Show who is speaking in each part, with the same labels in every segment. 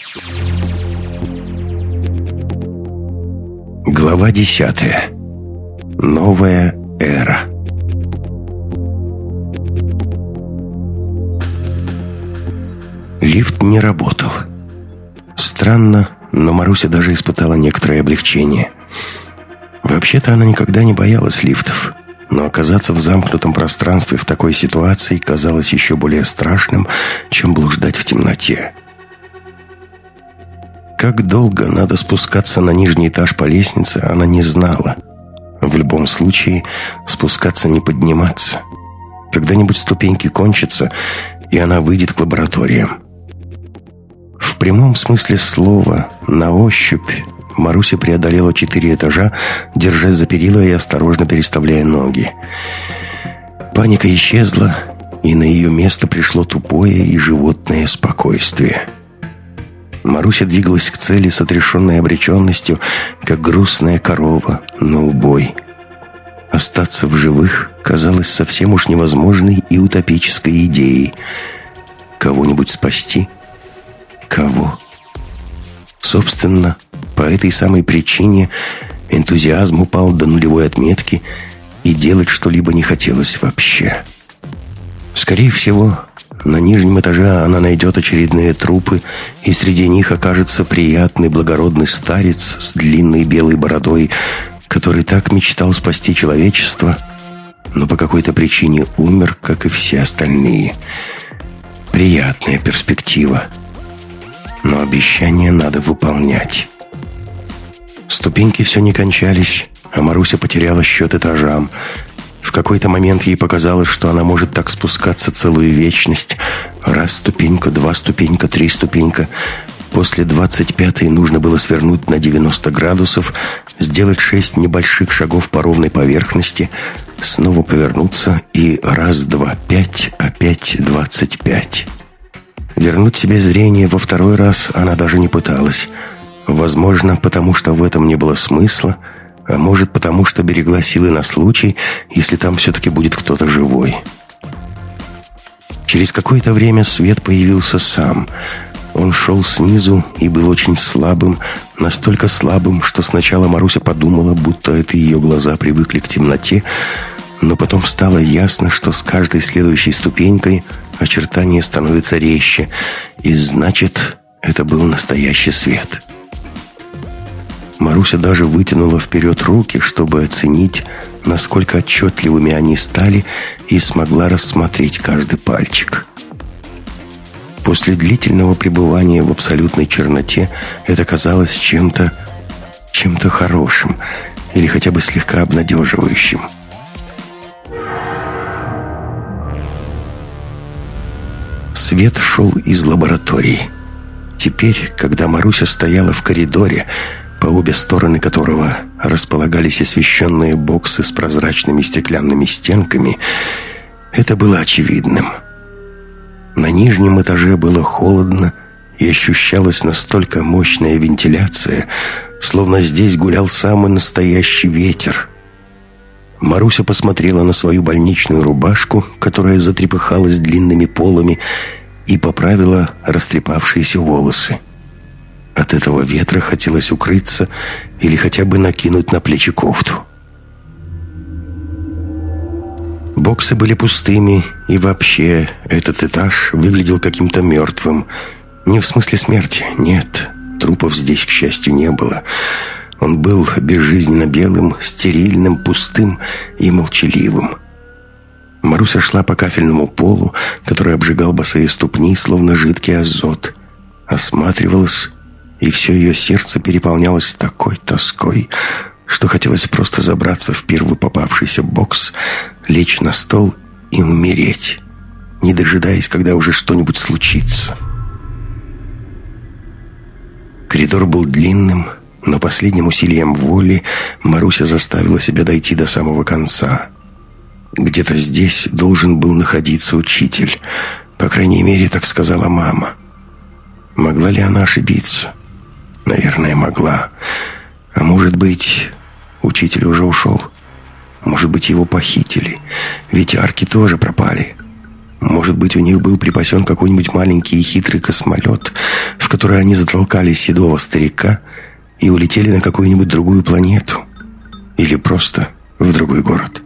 Speaker 1: Глава 10. Новая эра. Лифт не работал. Странно, но Маруся даже испытала некоторое облегчение. Вообще-то она никогда не боялась лифтов, но оказаться в замкнутом пространстве в такой ситуации казалось еще более страшным, чем блуждать в темноте. Как долго надо спускаться на нижний этаж по лестнице, она не знала. В любом случае, спускаться не подниматься. Когда-нибудь ступеньки кончатся, и она выйдет к лабораториям. В прямом смысле слова, на ощупь, Маруся преодолела 4 этажа, держась за перила и осторожно переставляя ноги. Паника исчезла, и на ее место пришло тупое и животное спокойствие. Маруся двигалась к цели с отрешенной обреченностью, как грустная корова на убой. Остаться в живых казалось совсем уж невозможной и утопической идеей. Кого-нибудь спасти? Кого? Собственно, по этой самой причине энтузиазм упал до нулевой отметки, и делать что-либо не хотелось вообще. Скорее всего, на нижнем этаже она найдет очередные трупы, и среди них окажется приятный благородный старец с длинной белой бородой, который так мечтал спасти человечество, но по какой-то причине умер, как и все остальные. Приятная перспектива. Но обещания надо выполнять. Ступеньки все не кончались, а Маруся потеряла счет этажам. В какой-то момент ей показалось, что она может так спускаться целую вечность. Раз ступенька, 2 ступенька, 3 ступенька. После 25-й нужно было свернуть на 90 градусов, сделать 6 небольших шагов по ровной поверхности, снова повернуться и раз, два, 5, опять 25. Вернуть себе зрение во второй раз она даже не пыталась. Возможно, потому что в этом не было смысла, а может, потому что берегла силы на случай, если там все-таки будет кто-то живой. Через какое-то время свет появился сам. Он шел снизу и был очень слабым, настолько слабым, что сначала Маруся подумала, будто это ее глаза привыкли к темноте, но потом стало ясно, что с каждой следующей ступенькой очертания становятся резче, и значит, это был настоящий свет. Маруся даже вытянула вперед руки, чтобы оценить, насколько отчетливыми они стали, и смогла рассмотреть каждый пальчик. После длительного пребывания в абсолютной черноте это казалось чем-то хорошим или хотя бы слегка обнадеживающим. Свет шел из лаборатории. Теперь, когда Маруся стояла в коридоре, по обе стороны которого располагались освещенные боксы с прозрачными стеклянными стенками, это было очевидным. На нижнем этаже было холодно, и ощущалась настолько мощная вентиляция, словно здесь гулял самый настоящий ветер. Маруся посмотрела на свою больничную рубашку, которая затрепыхалась длинными полами, и поправила растрепавшиеся волосы. От этого ветра хотелось укрыться или хотя бы накинуть на плечи кофту. Боксы были пустыми, и вообще этот этаж выглядел каким-то мертвым. Не в смысле смерти, нет, трупов здесь, к счастью, не было. Он был безжизненно белым, стерильным, пустым и молчаливым. Маруся шла по кафельному полу, который обжигал босые ступни, словно жидкий азот. Осматривалась, и все ее сердце переполнялось такой тоской, что хотелось просто забраться в первый попавшийся бокс, лечь на стол и умереть, не дожидаясь, когда уже что-нибудь случится. Коридор был длинным, но последним усилием воли Маруся заставила себя дойти до самого конца. Где-то здесь должен был находиться учитель. По крайней мере, так сказала мама. Могла ли она ошибиться? Наверное, могла. А может быть, учитель уже ушел? Может быть, его похитили? Ведь арки тоже пропали. Может быть, у них был припасен какой-нибудь маленький и хитрый космолет, в который которой они затолкали седого старика и улетели на какую-нибудь другую планету. Или просто в другой город.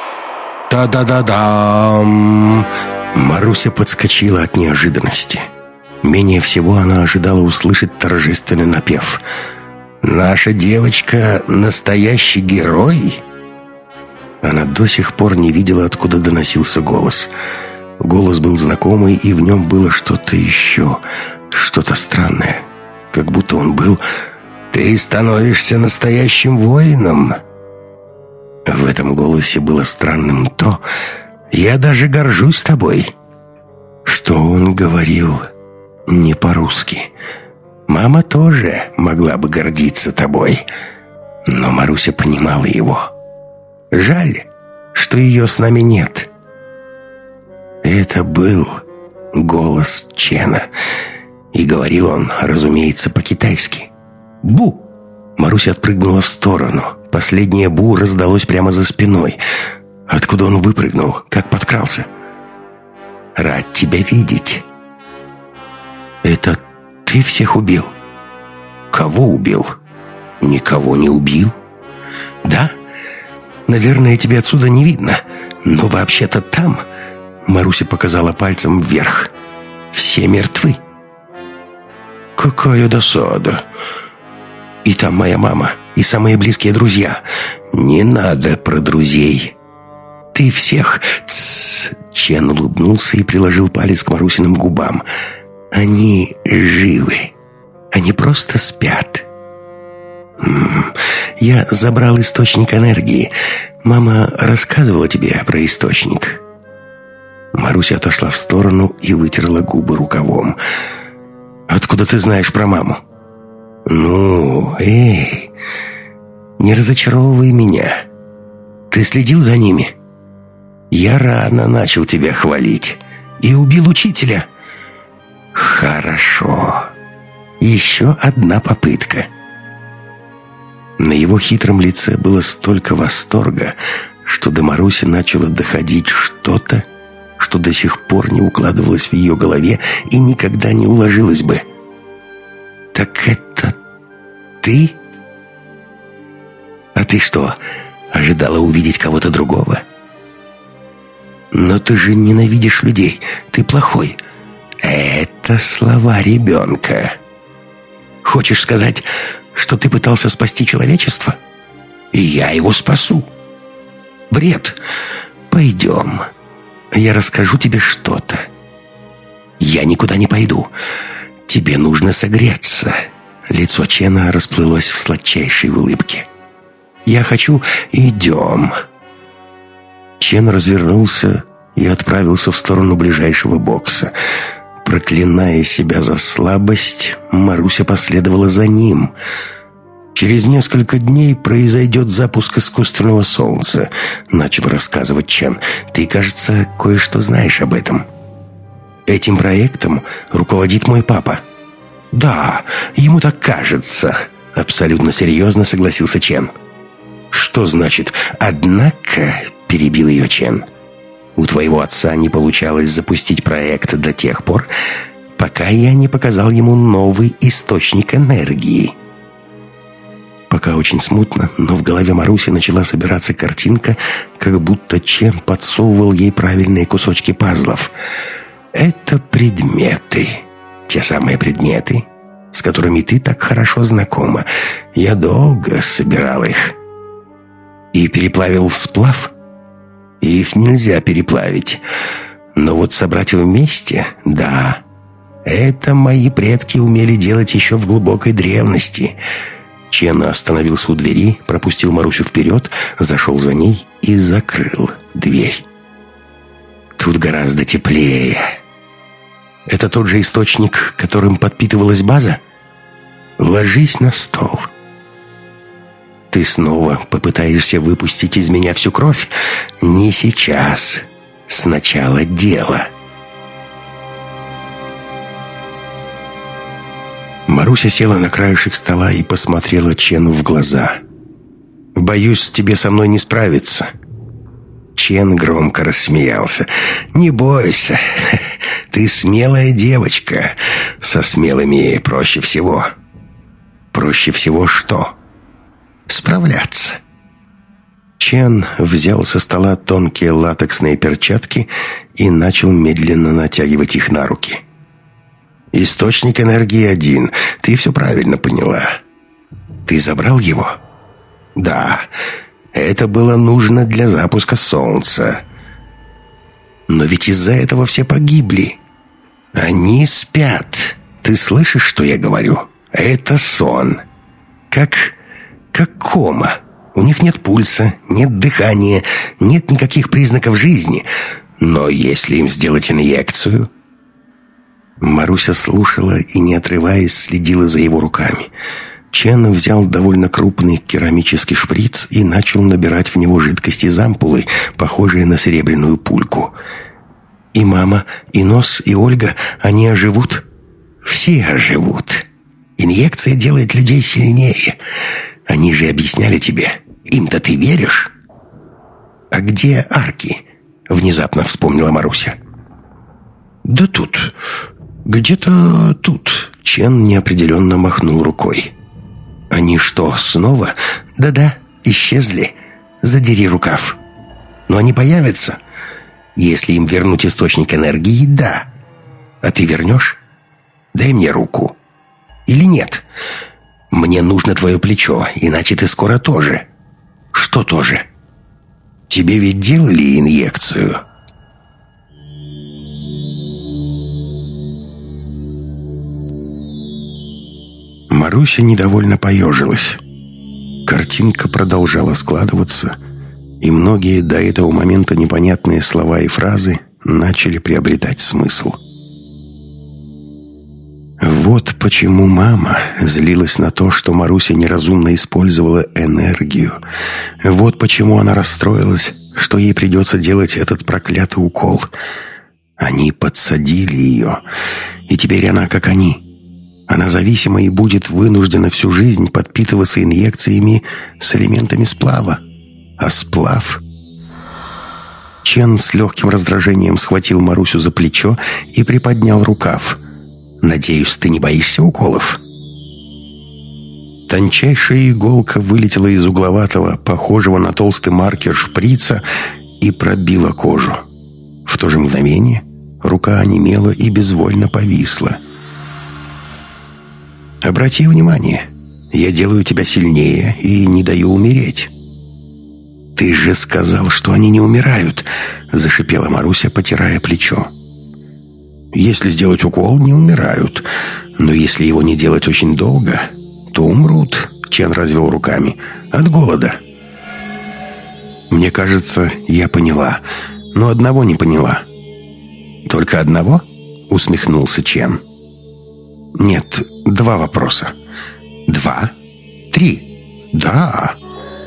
Speaker 1: Та-да-да-дам! Маруся подскочила от неожиданности. Менее всего она ожидала услышать торжественный напев. «Наша девочка — настоящий герой?» Она до сих пор не видела, откуда доносился голос. Голос был знакомый, и в нем было что-то еще, что-то странное. Как будто он был: «Ты становишься настоящим воином». В этом голосе было странным то: «Я даже горжусь тобой». Что он говорил не по-русски. Мама тоже могла бы гордиться тобой. Но Маруся понимала его. Жаль, что ее с нами нет. Это был голос Чена. И говорил он, разумеется, по-китайски. «Бу!» Маруся отпрыгнула в сторону. Последнее «бу» раздалось прямо за спиной. Откуда он выпрыгнул? Как подкрался? «Рад тебя видеть». «Это ты всех убил?» «Кого убил?» «Никого не убил». «Да? Наверное, тебе отсюда не видно. Но вообще-то там...» Маруся показала пальцем вверх. «Все мертвы». «Какая досада! И там моя мама, и самые близкие друзья». «Не надо про друзей». «Ты всех...» «Тссс!» Чен улыбнулся и приложил палец к Марусиным губам. «Они живы. Они просто спят». «Я забрал источник энергии. Мама рассказывала тебе про источник». Маруся отошла в сторону и вытерла губы рукавом. «Откуда ты знаешь про маму?» «Ну, эй, не разочаровывай меня. Ты следил за ними?» «Я рано начал тебя хвалить. И убил учителя». «Хорошо. Еще одна попытка». На его хитром лице было столько восторга, что до Маруси начало доходить что-то, что до сих пор не укладывалось в ее голове и никогда не уложилось бы. «Так это ты? А ты что, ожидала увидеть кого-то другого?» «Но ты же ненавидишь людей, ты плохой». «Это слова ребенка». «Хочешь сказать, что ты пытался спасти человечество?» «И я его спасу». «Бред. Пойдем. Я расскажу тебе что-то». «Я никуда не пойду. Тебе нужно согреться». Лицо Чена расплылось в сладчайшей улыбке. «Я хочу... Идем». Чен развернулся и отправился в сторону ближайшего бокса. Проклиная себя за слабость, Маруся последовала за ним. «Через несколько дней произойдет запуск искусственного солнца», — начал рассказывать Чен. «Ты, кажется, кое-что знаешь об этом». «Этим проектом руководит мой папа». «Да, ему так кажется», — абсолютно серьезно согласился Чен. «Что значит «однако»?» — перебил ее Чен. «У твоего отца не получалось запустить проект до тех пор, пока я не показал ему новый источник энергии». Пока очень смутно, но в голове Маруси начала собираться картинка, как будто Чен подсовывал ей правильные кусочки пазлов. «Это предметы. Те самые предметы, с которыми ты так хорошо знакома. Я долго собирал их». «И переплавил в сплав?» «Их нельзя переплавить. Но вот собрать вместе, да. Это мои предки умели делать еще в глубокой древности». Чен остановился у двери, пропустил Марусю вперед, зашел за ней и закрыл дверь. «Тут гораздо теплее». «Это тот же источник, которым подпитывалась база?» «Ложись на стол». «Ты снова попытаешься выпустить из меня всю кровь?» «Не сейчас. Сначала дело». Маруся села на краешек стола и посмотрела Чену в глаза. «Боюсь, тебе со мной не справиться». Чен громко рассмеялся. «Не бойся. Ты смелая девочка. Со смелыми проще всего. Проще всего что? Справляться. Чен взял со стола тонкие латексные перчатки и начал медленно натягивать их на руки. Источник энергии один. Ты все правильно поняла. Ты забрал его? Да. Это было нужно для запуска солнца. Но ведь из-за этого все погибли. Они спят. Ты слышишь, что я говорю? Это сон. Как кома. У них нет пульса, нет дыхания, нет никаких признаков жизни. Но если им сделать инъекцию... Маруся слушала и, не отрываясь, следила за его руками. Чен взял довольно крупный керамический шприц и начал набирать в него жидкость из ампулы, похожие на серебряную пульку. И мама, и Нос, и Ольга, они оживут? Все оживут. Инъекция делает людей сильнее. Они же объясняли тебе. Им-то ты веришь? А где арки? Внезапно вспомнила Маруся. Да тут. Где-то тут. Чен неопределенно махнул рукой. Они что, снова? Да-да, исчезли. Задери рукав. Но они появятся. Если им вернуть источник энергии, да. А ты вернешь? Дай мне руку. Или нет? Мне нужно твое плечо, иначе ты скоро тоже. Что тоже? Тебе ведь делали инъекцию? Маруся недовольно поежилась. Картинка продолжала складываться, и многие до этого момента непонятные слова и фразы начали приобретать смысл. Вот почему мама злилась на то, что Маруся неразумно использовала энергию. Вот почему она расстроилась, что ей придется делать этот проклятый укол. Они подсадили ее, и теперь она как они. Она зависима и будет вынуждена всю жизнь подпитываться инъекциями с элементами сплава. А сплав... Чен с легким раздражением схватил Марусю за плечо и приподнял рукав. «Надеюсь, ты не боишься уколов?» Тончайшая иголка вылетела из угловатого, похожего на толстый маркер шприца, и пробила кожу. В то же мгновение рука онемела и безвольно повисла. «Обрати внимание, я делаю тебя сильнее и не даю умереть». «Ты же сказал, что они не умирают», — зашипела Маруся, потирая плечо. «Если сделать укол, не умирают. Но если его не делать очень долго, то умрут», — Чен развел руками, — «от голода». «Мне кажется, я поняла, но одного не поняла». «Только одного?» — усмехнулся Чен. «Нет, 2 вопроса». 2? 3? Да.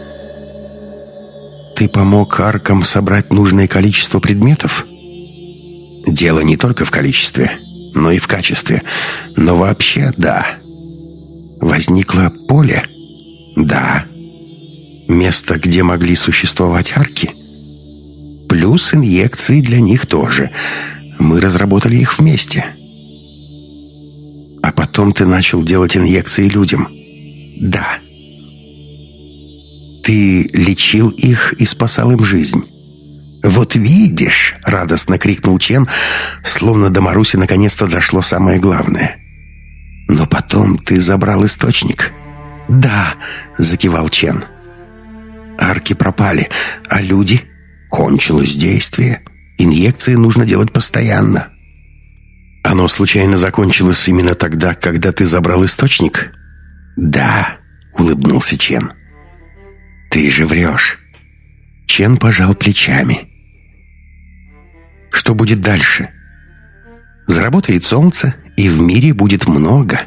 Speaker 1: Ты помог аркам собрать нужное количество предметов? Дело не только в количестве, но и в качестве. Но вообще, да. Возникло поле? Да. Место, где могли существовать арки? Плюс инъекции для них тоже. Мы разработали их вместе. А потом ты начал делать инъекции людям. Да. Ты лечил их и спасал им жизнь. «Вот видишь!» — радостно крикнул Чен, словно до Маруси наконец-то дошло самое главное. «Но потом ты забрал источник». «Да!» — закивал Чен. «Арки пропали, а люди? Кончилось действие. Инъекции нужно делать постоянно». «Оно случайно закончилось именно тогда, когда ты забрал источник?» «Да», — улыбнулся Чен. «Ты же врешь». Чен пожал плечами. «Что будет дальше?» «Заработает солнце, и в мире будет много,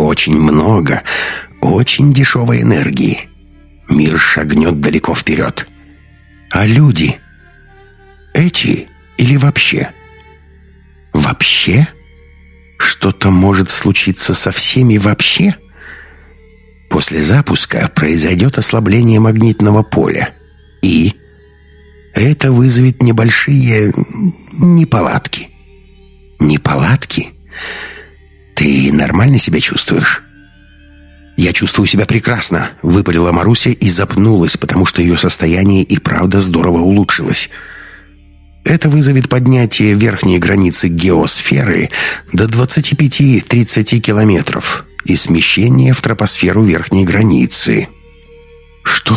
Speaker 1: очень дешевой энергии. Мир шагнет далеко вперед. А люди? Эти или вообще?» «Вообще? Что-то может случиться со всеми вообще?» «После запуска произойдет ослабление магнитного поля. И это вызовет небольшие неполадки.
Speaker 2: Неполадки? Ты нормально себя чувствуешь? «Я чувствую себя прекрасно», — выпалила Маруся и запнулась, потому что ее состояние и правда здорово улучшилось. Это вызовет поднятие верхней границы геосферы до 25-30 километров и смещение в тропосферу верхней границы. Что?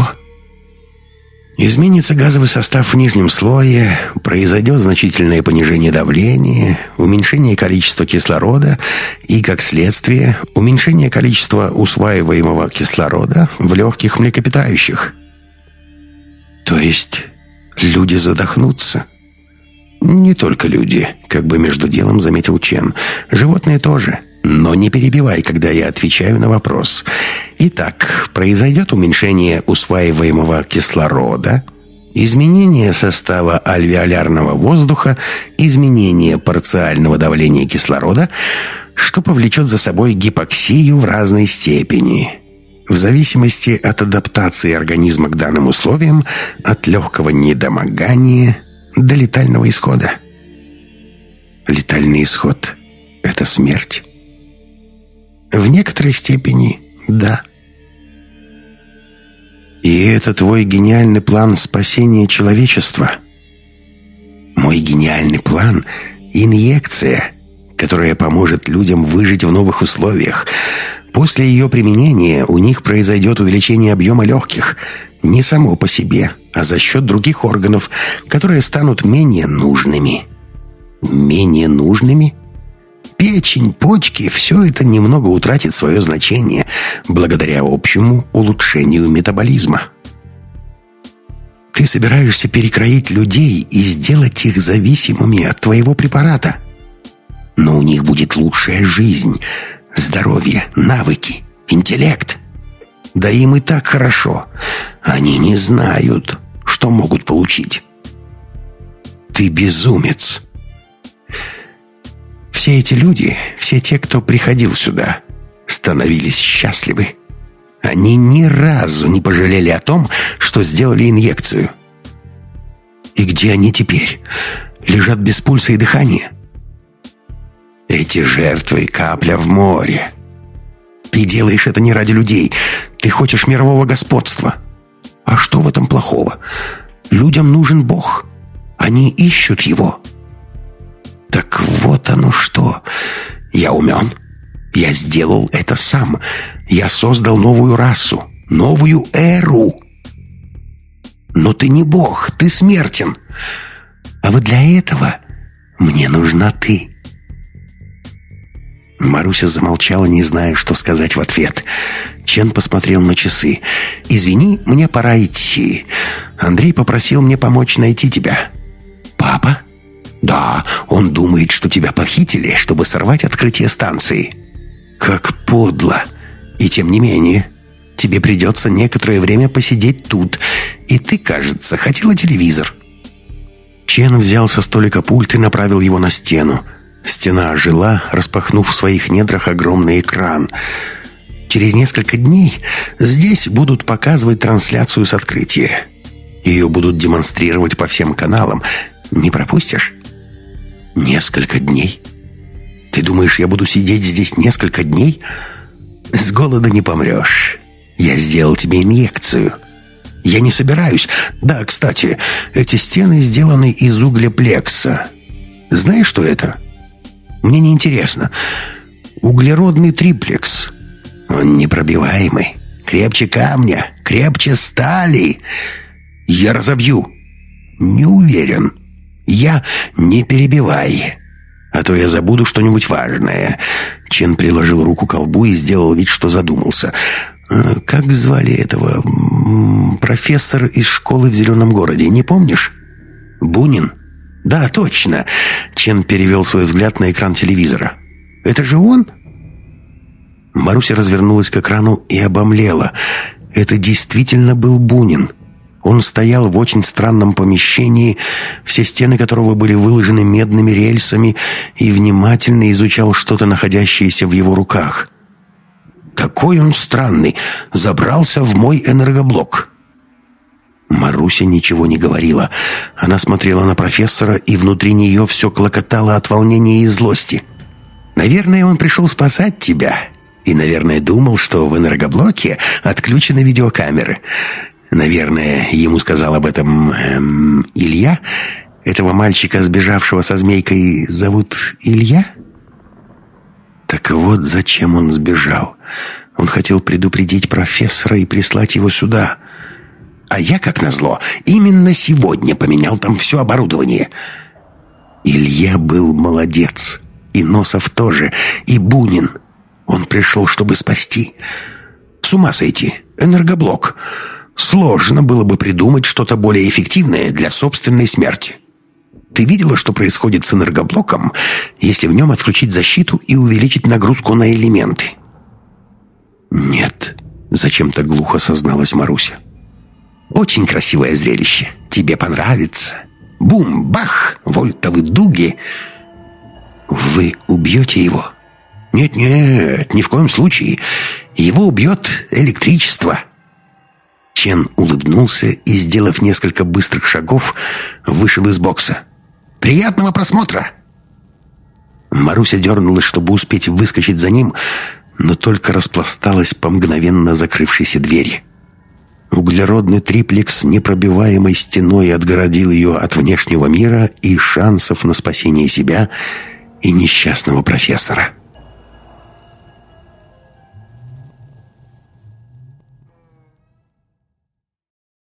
Speaker 2: Изменится газовый состав в нижнем слое, произойдет значительное понижение давления, уменьшение количества кислорода и, как следствие, уменьшение количества усваиваемого кислорода в легких млекопитающих. То есть люди задохнутся? Не только люди, как бы между делом заметил Чен. Животные тоже. Но не перебивай, когда я отвечаю на вопрос. Итак, произойдет уменьшение усваиваемого кислорода, изменение состава альвеолярного воздуха, изменение парциального давления кислорода, что повлечет за собой гипоксию в разной степени, в зависимости от адаптации организма к данным условиям, от легкого недомогания до летального исхода. Летальный исход — это смерть? В некоторой степени да. И это твой гениальный план спасения человечества? Мой гениальный план — инъекция, которая поможет людям выжить в новых условиях. После ее применения у них произойдет увеличение объема легких, не само по себе, а за счет других органов, которые станут менее нужными. Менее нужными? Печень, почки — все это немного утратит свое значение благодаря общему улучшению метаболизма. Ты собираешься перекроить людей и сделать их зависимыми от твоего препарата. Но у них будет лучшая жизнь, здоровье, навыки, интеллект. Да им и так хорошо. Они не знают, что могут получить. Ты безумец. Все эти люди, все те, кто приходил сюда, становились счастливы. Они ни разу не пожалели о том, что сделали инъекцию. И где они теперь? Лежат без пульса и дыхания? Эти жертвы — капля в море. Ты делаешь это не ради людей. Ты хочешь мирового господства. А что в этом плохого? Людям нужен Бог. Они ищут его. Так вот оно что. Я умен. Я сделал это сам. Я создал новую расу, новую эру. Но ты не Бог, ты смертен. А вот для этого мне нужна ты. Маруся замолчала, не зная, что сказать в ответ. Чен посмотрел на часы. «Извини, мне пора идти. Андрей попросил мне помочь найти тебя». «Папа?» «Да, он думает, что тебя похитили, чтобы сорвать открытие станции». «Как подло! И тем не менее, тебе придется некоторое время посидеть тут. И ты, кажется, хотела телевизор». Чен взял со столика пульт и направил его на стену. Стена ожила, распахнув в своих недрах огромный экран. Через несколько дней здесь будут показывать трансляцию с открытия. Ее будут демонстрировать по всем каналам. Не пропустишь? Несколько дней? Ты думаешь, я буду сидеть здесь несколько дней? С голода не помрешь. Я сделал тебе инъекцию. Я не собираюсь. Да, кстати, эти стены сделаны из углеплекса. Знаешь, что это? Мне не интересно. Углеродный триплекс. Он непробиваемый. Крепче камня, крепче стали. Я разобью. Не уверен. Не перебивай. А то я забуду что-нибудь важное. Чен приложил руку к колбу и сделал вид, что задумался. Как звали этого профессор из школы в Зеленом городе, не помнишь? Бунин? Да, точно. Чен перевел свой взгляд на экран телевизора. Это же он? Маруся развернулась к экрану и обомлела. Это действительно был Бунин. Он стоял в очень странном помещении, все стены которого были выложены медными рельсами, и внимательно изучал что-то, находящееся в его руках. «Какой он странный! Забрался в мой энергоблок!» Маруся ничего не говорила. Она смотрела на профессора, и внутри нее все клокотало от волнения и злости. «Наверное, он пришел спасать тебя. И, наверное, думал, что в энергоблоке отключены видеокамеры. Наверное, ему сказал об этом Илья. Этого мальчика, сбежавшего со змейкой, зовут Илья?» Так вот зачем он сбежал. Он хотел предупредить профессора и прислать его сюда. А я, как назло, именно сегодня поменял там все оборудование. Илья был молодец. И Носов тоже. И Бунин. Он пришел, чтобы спасти. С ума сойти. Энергоблок. Сложно было бы придумать что-то более эффективное для собственной смерти. Ты видела, что происходит с энергоблоком, если в нем отключить защиту и увеличить нагрузку на элементы? Нет, зачем-то глухо созналась Маруся. Очень красивое зрелище. Тебе понравится. Бум-бах, вольтовые дуги. Вы убьете его? Нет, ни в коем случае. Его убьет электричество. Чен улыбнулся и, сделав несколько быстрых шагов, вышел из бокса. «Приятного просмотра!» Маруся дернулась, чтобы успеть выскочить за ним, но только распласталась по мгновенно закрывшейся двери. Углеродный триплекс непробиваемой стеной отгородил ее от внешнего мира и шансов на спасение себя и несчастного профессора.